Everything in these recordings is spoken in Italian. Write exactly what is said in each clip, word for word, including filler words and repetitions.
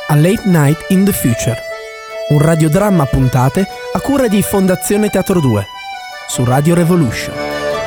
a Late Night in the Future, un radiodramma a puntate a cura di Fondazione Teatro due, su Radio Revolution.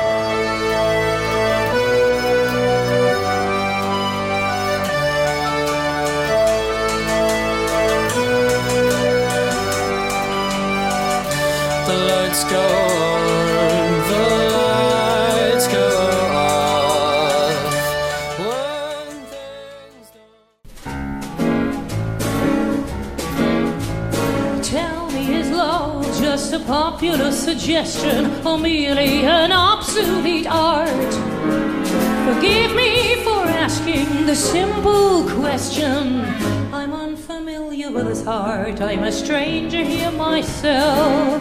Popular suggestion or merely an obsolete art? Forgive me for asking the simple question. I'm unfamiliar with his heart, I'm a stranger here myself.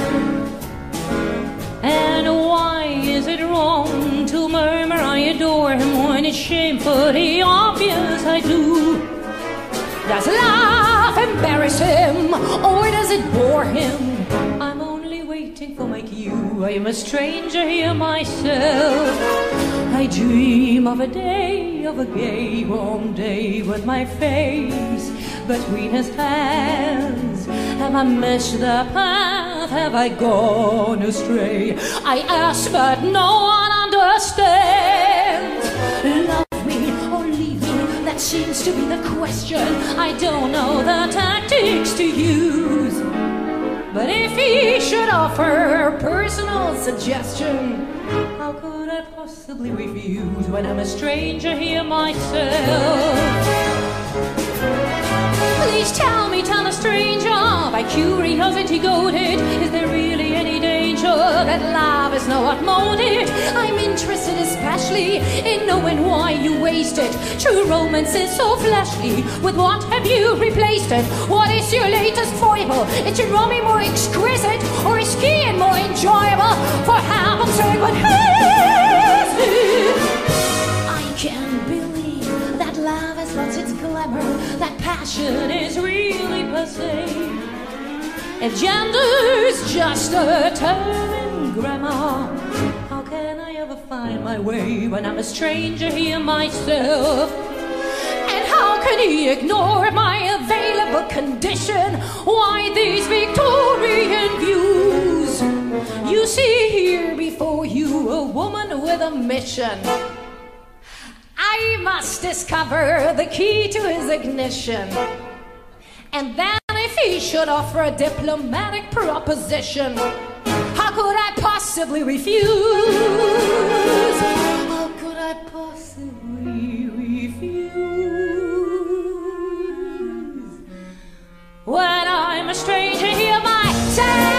And why is it wrong to murmur I adore him when it's shamefully obvious I do? Does love embarrass him or does it bore him? I'm only waiting for my cue, I am a stranger here myself. I dream of a day, of a gay warm day with my face between his hands. Have I missed the path, have I gone astray? I ask but no one understands. Love me or leave me, that seems to be the question. I don't know the tactics to use, but if he should offer a personal suggestion, how could I possibly refuse when I'm a stranger here myself? Please tell me, tell a stranger, by curiosity goaded, is there really any danger that love is not outmoded? I'm interested especially in knowing why you waste it. True romance is so fleshly, with what have you replaced it? What is your latest foible? Is your roaming more exquisite, or is skiing more enjoyable? For heaven's sake, what is it? I can't believe that love has lost its glamour, that passion is really passé. If gender's just a term in grammar, how can I ever find my way when I'm a stranger here myself? And how can he ignore my available condition? Why these Victorian views? You see here before you a woman with a mission. I must discover the key to his ignition. And then if he should offer a diplomatic proposition, how could I possibly refuse? How could I possibly refuse? When I'm a stranger here myself.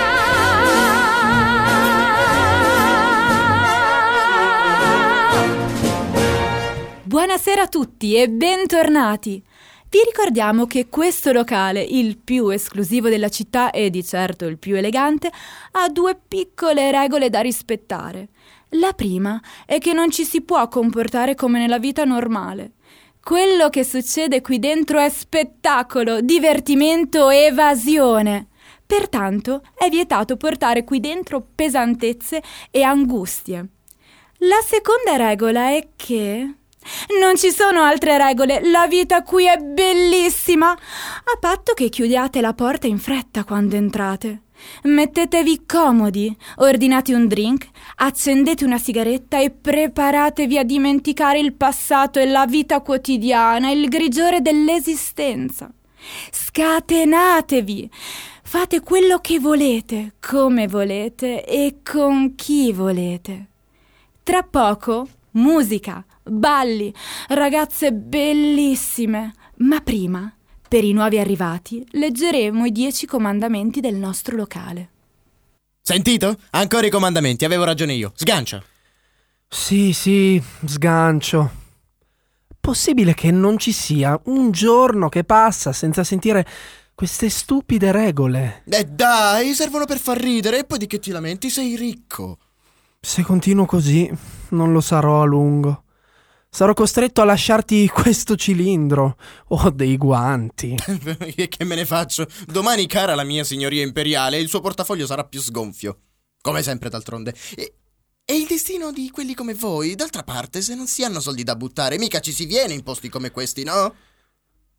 Buonasera a tutti e bentornati! Vi ricordiamo che questo locale, il più esclusivo della città e di certo il più elegante, ha due piccole regole da rispettare. La prima è che non ci si può comportare come nella vita normale. Quello che succede qui dentro è spettacolo, divertimento, evasione. Pertanto è vietato portare qui dentro pesantezze e angustie. La seconda regola è che non ci sono altre regole, la vita qui è bellissima, a patto che chiudiate la porta in fretta quando entrate. Mettetevi comodi, ordinate un drink, accendete una sigaretta e preparatevi a dimenticare il passato e la vita quotidiana, il grigiore dell'esistenza. Scatenatevi, fate quello che volete, come volete e con chi volete. Tra poco, musica, balli, ragazze bellissime, ma prima, per i nuovi arrivati, leggeremo i dieci comandamenti del nostro locale. Sentito? Ancora i comandamenti, avevo ragione io. Sgancia. Sì, sì, sgancio. Possibile che non ci sia un giorno che passa senza sentire queste stupide regole? Eh dai, servono per far ridere e poi di che ti lamenti? Sei ricco. Se continuo così, non lo sarò a lungo. Sarò costretto a lasciarti questo cilindro o dei guanti. E che me ne faccio? Domani, cara la mia signoria imperiale, il suo portafoglio sarà più sgonfio. Come sempre, d'altronde. E, e il destino di quelli come voi? D'altra parte, se non si hanno soldi da buttare, mica ci si viene in posti come questi, no?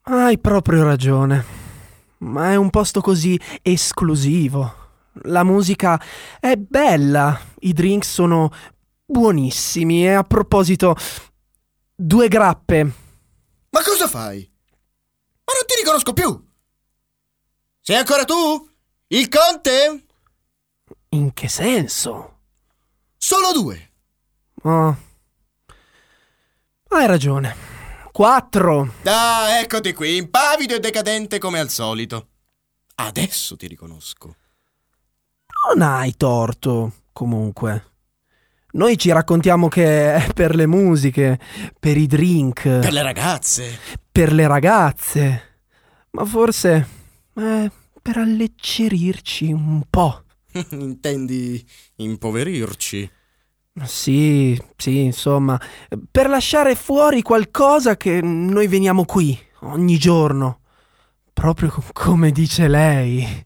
Hai proprio ragione. Ma è un posto così esclusivo. La musica è bella, i drink sono buonissimi e a proposito, due grappe. Ma cosa fai? Ma non ti riconosco più! Sei ancora tu? Il conte? In che senso? Solo due. Oh. Hai ragione. Quattro. Ah, eccoti qui, impavido e decadente come al solito. Adesso ti riconosco. Non hai torto, comunque. Noi ci raccontiamo che è per le musiche, per i drink, Per le ragazze. per le ragazze. Ma forse è per alleggerirci un po'. Intendi impoverirci? Sì, sì, insomma, per lasciare fuori qualcosa che noi veniamo qui ogni giorno. Proprio co- come dice lei.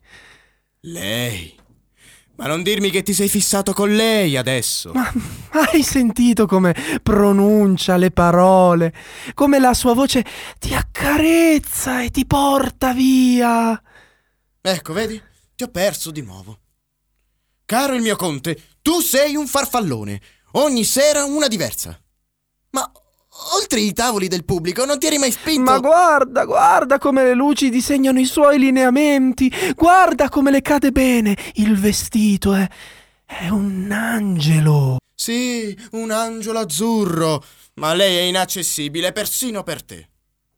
Lei? Ma non dirmi che ti sei fissato con lei adesso. Ma hai sentito come pronuncia le parole? Come la sua voce ti accarezza e ti porta via. Ecco, vedi? Ti ho perso di nuovo. Caro il mio conte, tu sei un farfallone. Ogni sera una diversa. Ma oltre i tavoli del pubblico non ti eri mai spinto... Ma guarda, guarda come le luci disegnano i suoi lineamenti. Guarda come le cade bene. Il vestito è... è un angelo. Sì, un angelo azzurro. Ma lei è inaccessibile persino per te.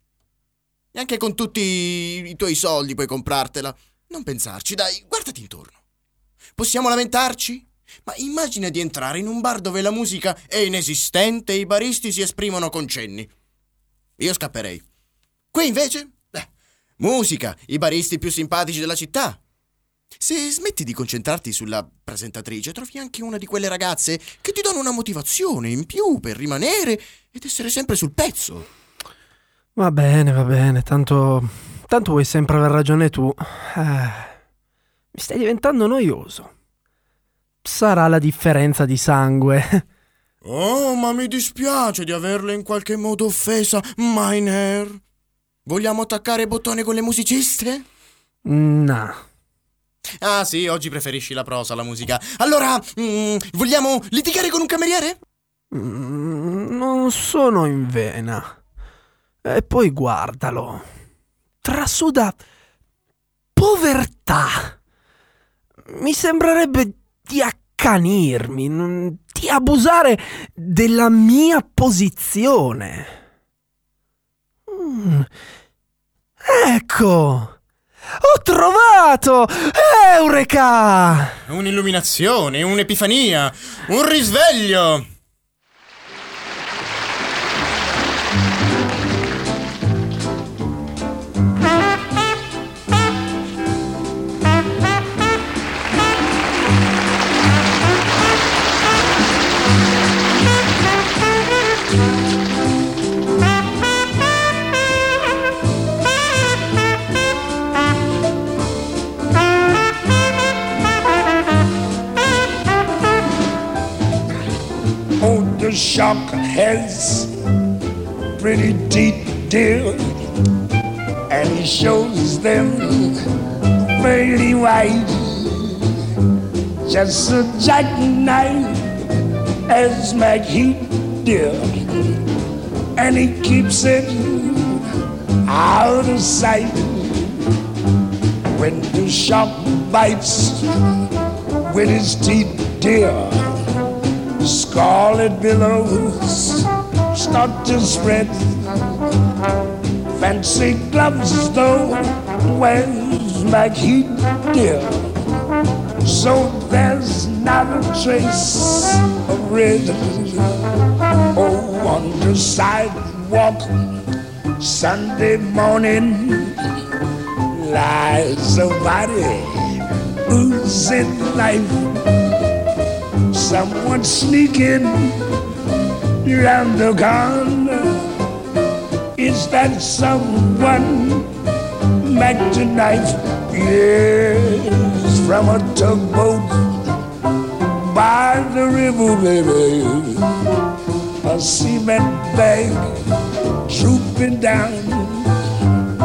Neanche con tutti i tuoi soldi puoi comprartela. Non pensarci, dai, guardati intorno. Possiamo lamentarci? Ma immagina di entrare in un bar dove la musica è inesistente e i baristi si esprimono con cenni. Io scapperei. Qui invece, beh, musica, i baristi più simpatici della città. Se smetti di concentrarti sulla presentatrice, trovi anche una di quelle ragazze che ti danno una motivazione in più per rimanere ed essere sempre sul pezzo. Va bene, va bene, tanto... tanto vuoi sempre aver ragione tu. Eh, mi stai diventando noioso. Sarà la differenza di sangue. Oh, ma mi dispiace di averle in qualche modo offesa, Miner. Vogliamo attaccare bottone con le musiciste? No. Ah sì, oggi preferisci la prosa alla musica. Allora, mm, vogliamo litigare con un cameriere? Mm, non sono in vena. E poi guardalo. Trasuda povertà. Mi sembrerebbe di accanirmi, non- di abusare della mia posizione. Mm. Ecco, ho trovato! Eureka! Un'illuminazione, un'epifania, un risveglio. Oh, the shark has pretty teeth, dear, and he shows them pretty white. Just a jackknife as McHeath, dear, and he keeps it out of sight. When the shark bites with his teeth, dear, scarlet billows start to spread. Fancy gloves though wears McHeath, dear, so there's not a trace of red. Oh, on the sidewalk Sunday morning lies a body oozing life. Someone sneaking round the corner. Is that someone back tonight? Yes, from a tugboat by the river, baby. A cement bag drooping down.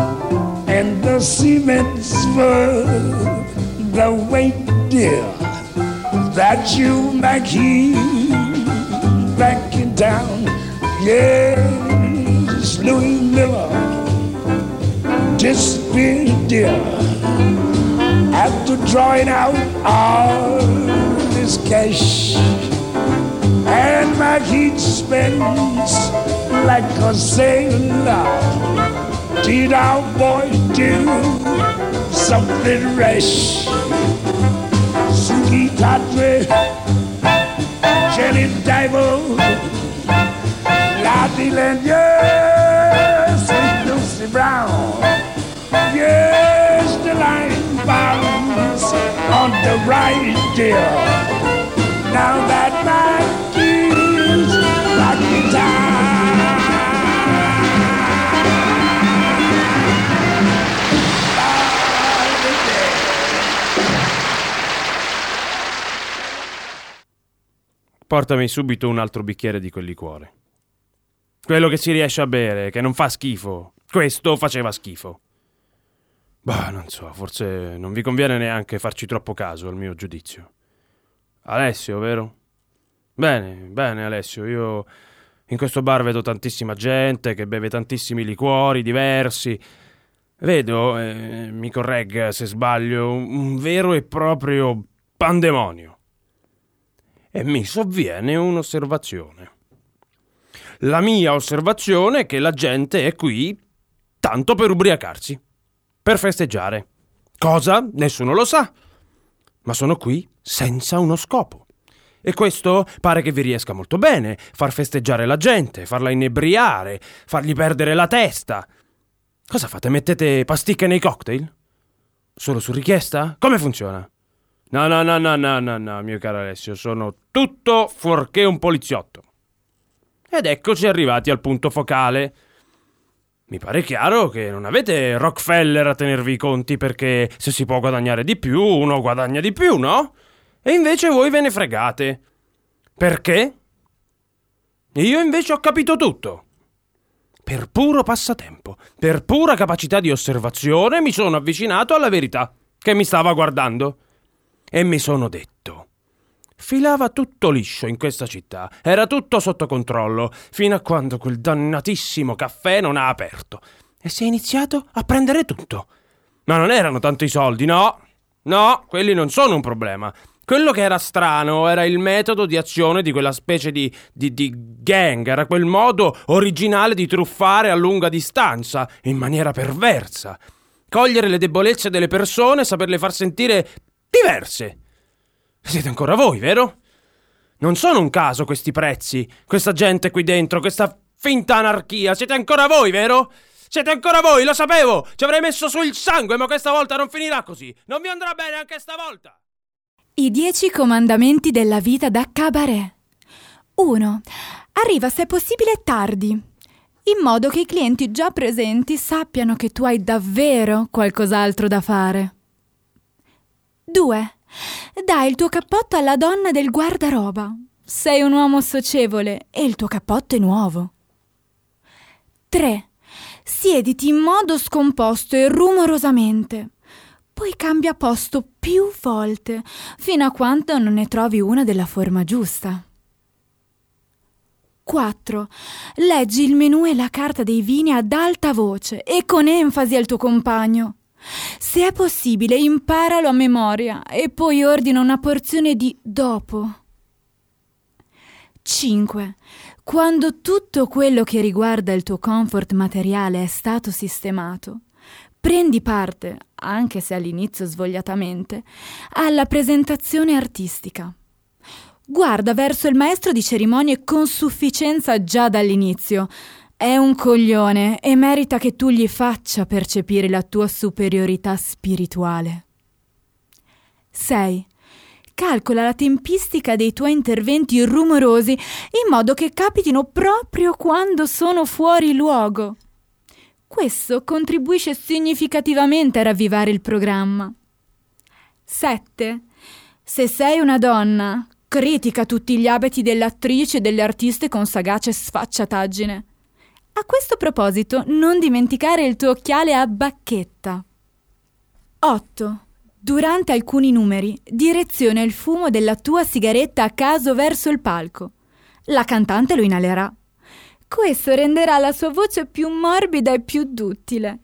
cements for the weight, dear, that you make here back in town. Yes, Louis Miller disappeared, dear, after drawing out all his cash. And McHeath spends like a sailor. Did our boy do something rash? Suki Tatre, Jenny Dival, Lottie Land, yes, and Lucy Brown. Yes, the line bounds on the right, dear. Now that my keys back in time. Portami subito un altro bicchiere di quel liquore. Quello che si riesce a bere, che non fa schifo. Questo faceva schifo. Bah, non so, forse non vi conviene neanche farci troppo caso al mio giudizio. Alessio, vero? Bene, bene Alessio, io in questo bar vedo tantissima gente che beve tantissimi liquori diversi. Vedo, eh, mi corregga se sbaglio, un vero e proprio pandemonio. E mi sovviene un'osservazione. La mia osservazione è che la gente è qui tanto per ubriacarsi, per festeggiare. Cosa? Nessuno lo sa. Ma sono qui senza uno scopo. E questo pare che vi riesca molto bene, far festeggiare la gente, farla inebriare, fargli perdere la testa. Cosa fate? Mettete pasticche nei cocktail? Solo su richiesta? Come funziona? No, no, no, no, no, no, no, mio caro Alessio, sono tutto fuorché un poliziotto. Ed eccoci arrivati al punto focale. Mi pare chiaro che non avete Rockefeller a tenervi i conti, perché se si può guadagnare di più, uno guadagna di più, no? E invece voi ve ne fregate. Perché? Io invece ho capito tutto. Per puro passatempo, per pura capacità di osservazione, mi sono avvicinato alla verità che mi stava guardando. E mi sono detto: filava tutto liscio in questa città, era tutto sotto controllo, fino a quando quel dannatissimo caffè non ha aperto e si è iniziato a prendere tutto. Ma non erano tanto i soldi, no, no, quelli non sono un problema. Quello che era strano era il metodo di azione di quella specie di, di, di gang, era quel modo originale di truffare a lunga distanza, in maniera perversa. Cogliere le debolezze delle persone e saperle far sentire diverse. Siete ancora voi, vero? Non sono un caso questi prezzi, questa gente qui dentro, questa finta anarchia. Siete ancora voi, vero? Siete ancora voi, lo sapevo! Ci avrei messo su il sangue, ma questa volta non finirà così. Non vi andrà bene anche stavolta. I dieci comandamenti della vita da cabaret. uno. Arriva se possibile tardi, in modo che i clienti già presenti sappiano che tu hai davvero qualcos'altro da fare. due. Dai il tuo cappotto alla donna del guardaroba. Sei un uomo socievole e il tuo cappotto è nuovo. tre. Siediti in modo scomposto e rumorosamente. Poi cambia posto più volte, fino a quando non ne trovi una della forma giusta. quattro. Leggi il menù e la carta dei vini ad alta voce e con enfasi al tuo compagno. Se è possibile, imparalo a memoria e poi ordina una porzione di dopo. cinque. Quando tutto quello che riguarda il tuo comfort materiale è stato sistemato, prendi parte, anche se all'inizio svogliatamente, alla presentazione artistica. Guarda verso il maestro di cerimonie con sufficienza già dall'inizio. È un coglione e merita che tu gli faccia percepire la tua superiorità spirituale. sei. Calcola la tempistica dei tuoi interventi rumorosi in modo che capitino proprio quando sono fuori luogo. Questo contribuisce significativamente a ravvivare il programma. sette. Se sei una donna, critica tutti gli abiti delle attrici e delle artiste con sagace sfacciataggine. A questo proposito, non dimenticare il tuo occhiale a bacchetta. otto. Durante alcuni numeri, direziona il fumo della tua sigaretta a caso verso il palco. La cantante lo inalerà. Questo renderà la sua voce più morbida e più duttile.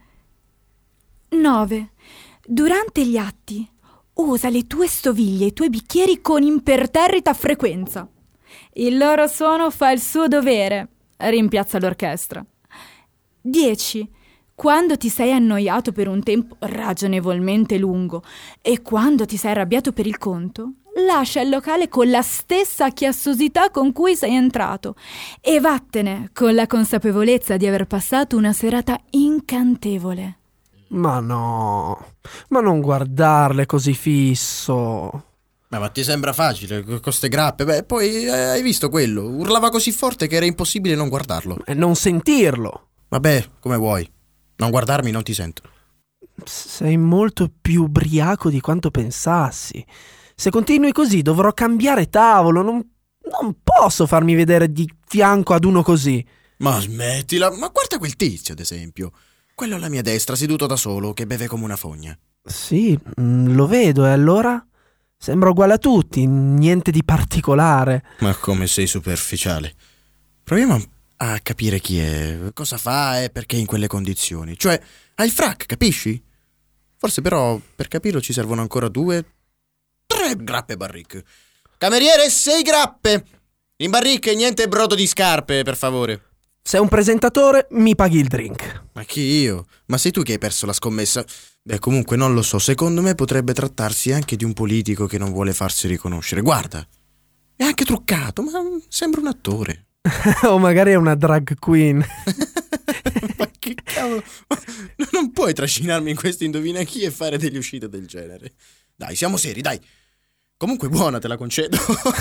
nove. Durante gli atti, usa le tue stoviglie e i tuoi bicchieri con imperterrita frequenza. Il loro suono fa il suo dovere, rimpiazza l'orchestra. dieci. Quando ti sei annoiato per un tempo ragionevolmente lungo e quando ti sei arrabbiato per il conto, lascia il locale con la stessa chiassosità con cui sei entrato e vattene con la consapevolezza di aver passato una serata incantevole. Ma no, ma non guardarle così fisso. Ma, ma ti sembra facile, con queste grappe? Beh, poi eh, hai visto quello? Urlava così forte che era impossibile non guardarlo. E non sentirlo. Vabbè, come vuoi. Non guardarmi, non ti sento. Sei molto più ubriaco di quanto pensassi. Se continui così dovrò cambiare tavolo. Non, non posso farmi vedere di fianco ad uno così. Ma smettila, ma guarda quel tizio, ad esempio. Quello alla mia destra, seduto da solo, che beve come una fogna. Sì, mm, lo vedo, e allora? Sembra uguale a tutti, niente di particolare. Ma come sei superficiale. Proviamo a... a capire chi è, cosa fa e perché è in quelle condizioni. Cioè, ha il frac, capisci? Forse però per capirlo ci servono ancora due, tre grappe barrique. Cameriere, sei grappe! In barrique niente brodo di scarpe, per favore. Sei un presentatore, mi paghi il drink. Ma chi io? Ma sei tu che hai perso la scommessa? Beh, comunque non lo so, secondo me potrebbe trattarsi anche di un politico che non vuole farsi riconoscere. Guarda, è anche truccato, ma sembra un attore. O magari è una drag queen. Ma che cavolo, non puoi trascinarmi in questo indovina chi e fare delle uscite del genere. Dai, siamo seri, dai. Comunque buona, te la concedo.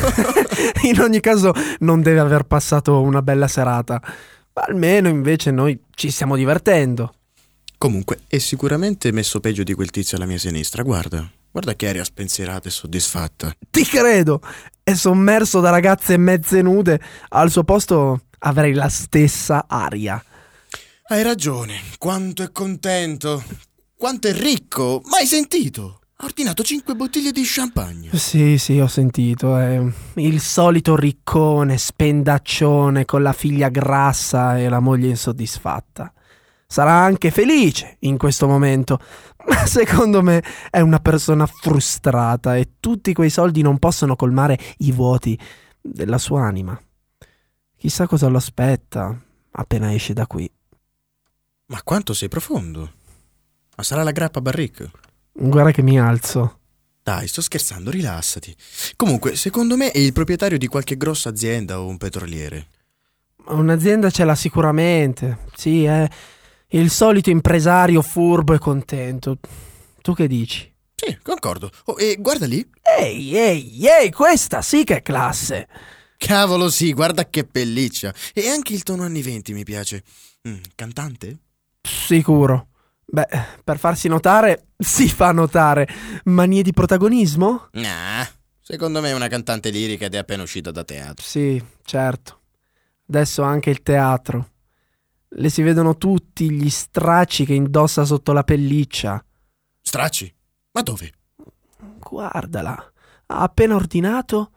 In ogni caso non deve aver passato una bella serata. Almeno invece noi ci stiamo divertendo. Comunque è sicuramente messo peggio di quel tizio alla mia sinistra. Guarda, guarda che aria spensierata e soddisfatta. Ti credo. È sommerso da ragazze mezze nude. Al suo posto avrei la stessa aria. Hai ragione, quanto è contento. Quanto è ricco. Mai sentito? Ha ordinato cinque bottiglie di champagne. Sì, sì, ho sentito. È il solito riccone, spendaccione con la figlia grassa e la moglie insoddisfatta. Sarà anche felice in questo momento, ma secondo me è una persona frustrata e tutti quei soldi non possono colmare i vuoti della sua anima. Chissà cosa lo aspetta appena esce da qui. Ma quanto sei profondo. Ma sarà la grappa barrique? Guarda che mi alzo. Dai, sto scherzando, rilassati. Comunque, secondo me è il proprietario di qualche grossa azienda o un petroliere. Un'azienda ce l'ha sicuramente. Sì, è il solito impresario furbo e contento. Tu che dici? Sì, concordo. Oh, e guarda lì. Ehi, ehi, ehi, questa sì che è classe. Cavolo, sì, guarda che pelliccia. E anche il tono anni venti mi piace. Mm, cantante? Sicuro. Beh, per farsi notare, si fa notare. Manie di protagonismo? Nah, secondo me è una cantante lirica ed è appena uscita da teatro. Sì, certo. Adesso anche il teatro. Le si vedono tutti gli stracci che indossa sotto la pelliccia. Stracci? Ma dove? Guardala, ha appena ordinato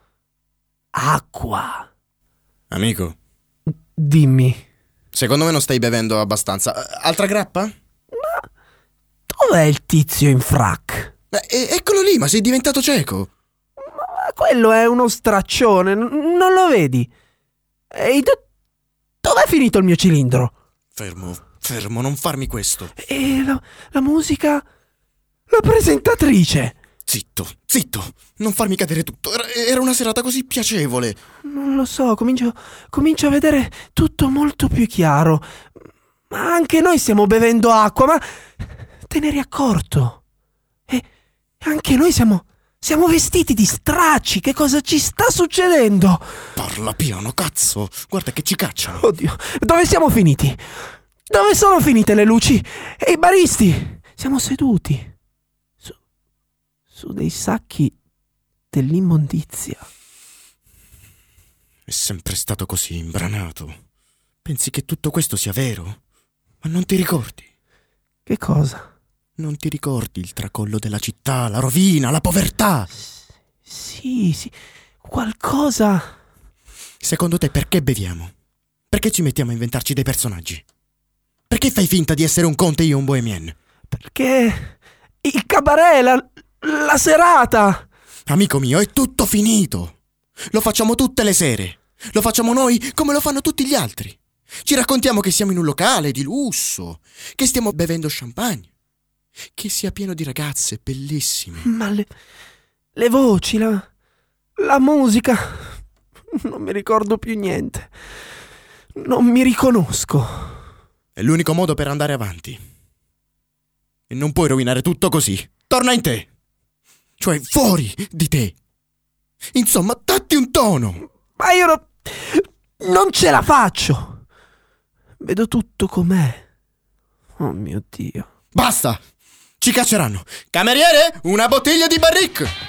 acqua. Amico, dimmi. Secondo me non stai bevendo abbastanza. Altra grappa? Ma dov'è il tizio in frac? Eh, eccolo lì, ma sei diventato cieco. Ma quello è uno straccione, n- non lo vedi? Ehi, do- dov'è finito il mio cilindro? Fermo, fermo, non farmi questo. E la, la musica? La presentatrice? Zitto, zitto, non farmi cadere tutto. Era, era una serata così piacevole. Non lo so, comincio, comincio a vedere tutto molto più chiaro. Ma anche noi stiamo bevendo acqua, ma te ne eri accorto? E anche noi siamo, siamo vestiti di stracci. Che cosa ci sta succedendo? Parla piano, cazzo. Guarda che ci cacciano. Oddio, dove siamo finiti? Dove sono finite le luci? E i baristi? Siamo seduti su, su dei sacchi dell'immondizia. È sempre stato così imbranato. Pensi che tutto questo sia vero? Ma non ti ricordi? Che cosa? Non ti ricordi il tracollo della città, la rovina, la povertà? Sì, sì, qualcosa... Secondo te perché beviamo? Perché ci mettiamo a inventarci dei personaggi? Perché fai finta di essere un conte e io un bohemien? Perché il cabaret, la, la serata... Amico mio, è tutto finito. Lo facciamo tutte le sere. Lo facciamo noi come lo fanno tutti gli altri. Ci raccontiamo che siamo in un locale di lusso, che stiamo bevendo champagne, che sia pieno di ragazze bellissime. Ma le, le voci, la, la musica... Non mi ricordo più niente. Non mi riconosco. È l'unico modo per andare avanti. E non puoi rovinare tutto così. Torna in te. Cioè, fuori di te. Insomma, datti un tono. Ma io no, non ce la faccio. Vedo tutto com'è. Oh mio Dio. Basta. Ci cacceranno. Cameriere, una bottiglia di Barrique.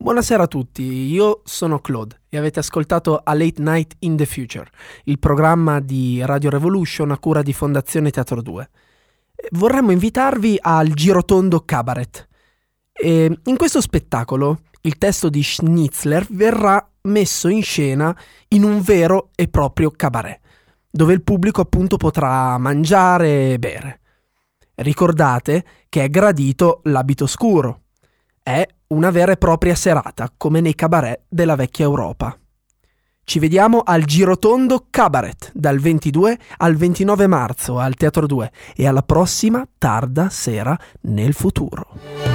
Buonasera a tutti, io sono Claude e avete ascoltato A Late Night in the Future, il programma di Radio Revolution a cura di Fondazione Teatro due. Vorremmo invitarvi al Girotondo Cabaret. E in questo spettacolo il testo di Schnitzler verrà messo in scena in un vero e proprio cabaret, dove il pubblico appunto potrà mangiare e bere. Ricordate che è gradito l'abito scuro. È una vera e propria serata, come nei cabaret della vecchia Europa. Ci vediamo al Girotondo Cabaret dal ventidue al ventinove marzo al Teatro due e alla prossima tarda sera nel futuro.